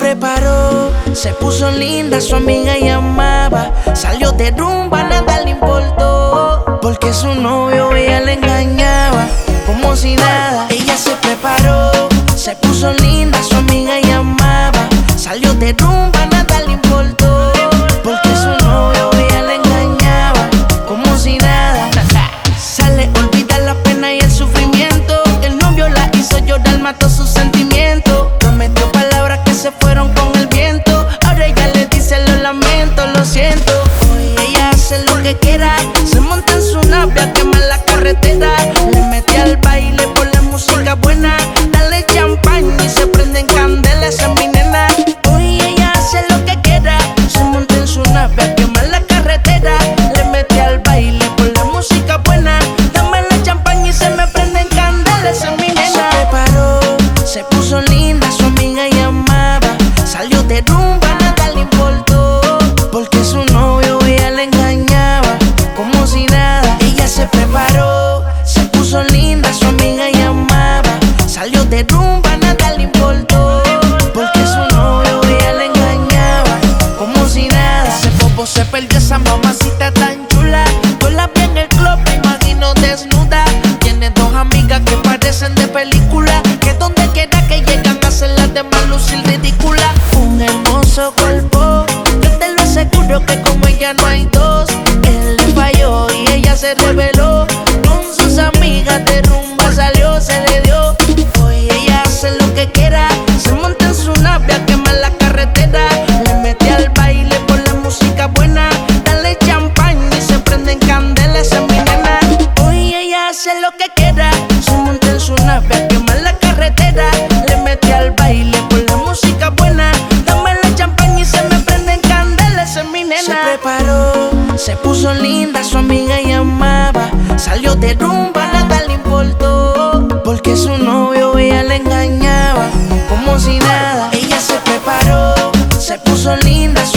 preparó, se puso linda, su amiga llamaba. Salió de rumba, nada le importó, porque su novio ella le engañaba. Como si nada, ella se preparó, se puso linda, su amiga llamaba. Salió de rumba, nada le importó, porque su novio ella le engañaba. Como si nada, sale, olvida la pena y el sufrimiento. El novio la hizo llorar, mató sus sentimientos. Prometió palabras que se fueron con el viento. Ahora ella le dice lo lamento, lo siento. Hoy ella hace lo que quiera, se monta en su nave a quemar la carretera. Le mete al baile por la música buena. Dale champaña y se prenden candelas, esa es mi nena. Hoy ella hace lo que quiera, se monta en su nave a quemar la carretera. Le mete al baile por la música buena. Dame la champaña y se me prenden candelas, esa es mi nena. Se preparó, se puso linda, su amiga llamaba. Salió de rumba, nada le importó, porque su novio ella le engañaba. Como si nada, ella se preparó, se puso linda, su amiga llamaba. Salió de rumba, nada le importó, porque su novio ella le engañaba. Como si nada, ese popo se perdió, esa mamacita tan chula. Yo la vi en el club, me imagino desnuda. Tiene dos amigas que parecen de película, que donde quiera que llegan hacen las demás lucir ridícula. Un hermoso cuerpo, yo te lo aseguro que como ella no hay dos. Él le falló y ella se reveló. Con sus amigas de rumba salió, se le dio. Hoy ella hace lo que quiera, se monta en su nave a quemar la carretera. Le mete al baile por la música buena. Dale champaña y se prenden candelas, esa es mi nena. Hoy ella hace lo que quiera, se monta en su nave a quemar la carretera. Le mete al baile por la música buena. Dame la champaña y se me prenden candelas, esa es mi nena. Se preparó, se puso linda, su amiga llamaba. Salió de rumba, nada le importó, porque su novio ella le engañaba. Como si nada, ella se preparó, se puso linda, su